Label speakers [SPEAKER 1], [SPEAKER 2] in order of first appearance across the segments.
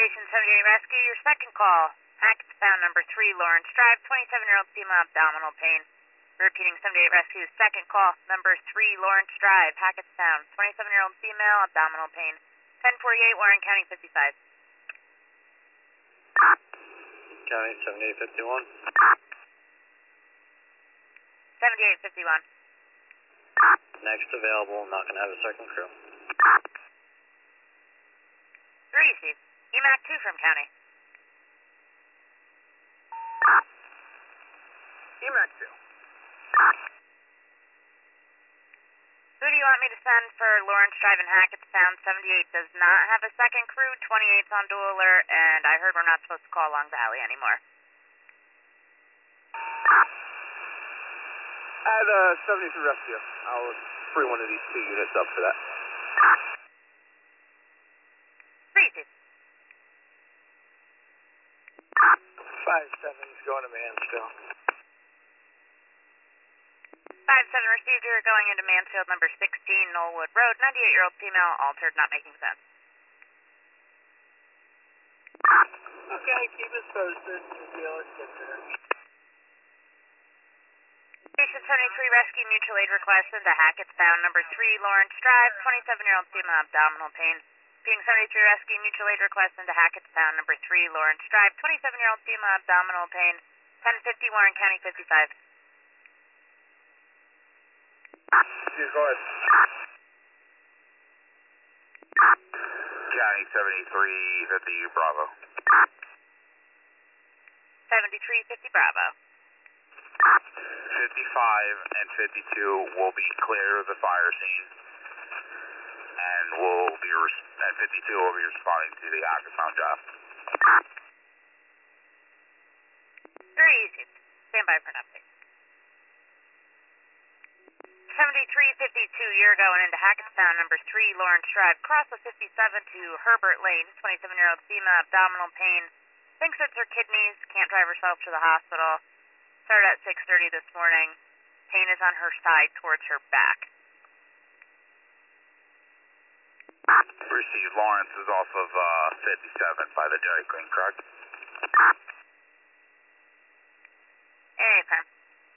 [SPEAKER 1] Station 78 Rescue, your second call. Hackett's Sound, number 3, Lawrence Drive, 27-year-old female, abdominal pain. Repeating 78 Rescue, second call, number 3, Lawrence Drive, Hackett's Sound, 27-year-old female, abdominal pain. 1048, Warren County 55.
[SPEAKER 2] County 7851.
[SPEAKER 1] 7851.
[SPEAKER 2] Next available, not going to have a second crew.
[SPEAKER 1] 3, Steve. EMAC 2 from County.
[SPEAKER 3] EMAC 2.
[SPEAKER 1] Who do you want me to send for Lawrence Drive and Hackett's Sound? 78 does not have a second crew. 28's on dual alert, and I heard we're not supposed to call Long Valley anymore.
[SPEAKER 3] At 73 Rescue, I'll free one of these 2 units up for that.
[SPEAKER 1] 3, Steve.
[SPEAKER 3] 5-7's going to Mansfield.
[SPEAKER 1] 5-7 received, you're going into Mansfield, number 16, Knollwood Road, 98-year-old female, altered, not making sense.
[SPEAKER 3] Okay, keep us posted. We'll be able to get there.
[SPEAKER 1] Station 73 Rescue, mutual aid request into Hackett's Sound, number 3, Lawrence Drive, 27-year-old female, abdominal pain. Being 73 Rescue, mutual aid request into Hackett's Sound, number 3, Lawrence Drive, 27-year-old female, abdominal pain. 1050 Warren County 55.
[SPEAKER 3] Steve, go ahead.
[SPEAKER 4] County 7350 Bravo.
[SPEAKER 1] 7350 Bravo.
[SPEAKER 4] 55 and 52 will be clear of the fire scene, and and 52 will be responding to the Hackett's Sound job.
[SPEAKER 1] 3 easy. Stand by for an update. 7352, you're going into Hackett's Sound, number 3, Lawrence Drive. Cross the 57 to Herbert Lane, 27-year-old female, abdominal pain. Thinks it's her kidneys, can't drive herself to the hospital. Started at 6:30 this morning. Pain is on her side towards her back.
[SPEAKER 4] Received. Lawrence is off of 57 by the Dairy Queen, correct?
[SPEAKER 1] Affirm.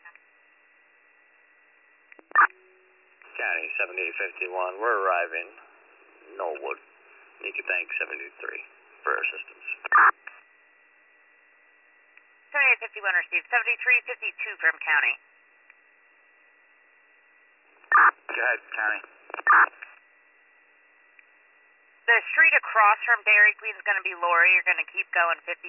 [SPEAKER 2] County 7851, we're arriving. Knollwood. You can thank 73 for assistance.
[SPEAKER 1] 7851 received. 7352 from County.
[SPEAKER 4] Go ahead, County.
[SPEAKER 1] The street across from Dairy Queen is going to be Lori. You're going to keep going 57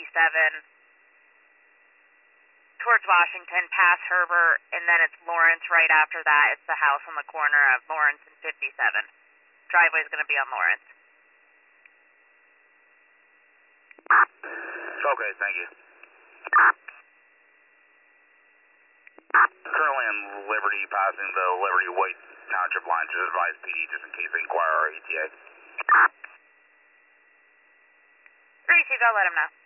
[SPEAKER 1] towards Washington, past Herbert, and then it's Lawrence right after that. It's the house on the corner of Lawrence and 57. Driveway is going to be on Lawrence.
[SPEAKER 4] Okay, thank you. Currently in Liberty, passing the Liberty White Township line. Just advise PD just in case they inquire our ETA.
[SPEAKER 1] Received, I'll let him know.